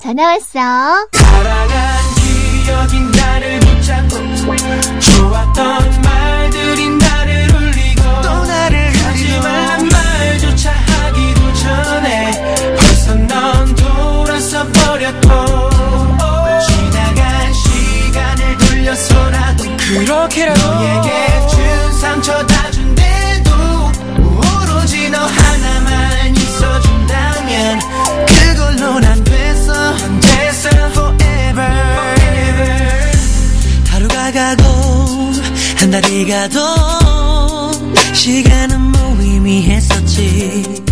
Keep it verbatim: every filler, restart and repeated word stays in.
전화 왔어. 사랑한 기억이 나를 붙잡고 좋았던 말들이 나를 울리고 또 나를 하지만 말조차 하기도 전에 벌써 넌 돌아서 버렸고 지나간 시간을 돌려서라도 그렇게라도 너에게 준 상처 다 준대도 오로지 너 하나만 있어준다면 그걸로 난 됐어 난 됐어 forever, forever. 하루가 가고 한 달이 가도 시간은 무의미했었지.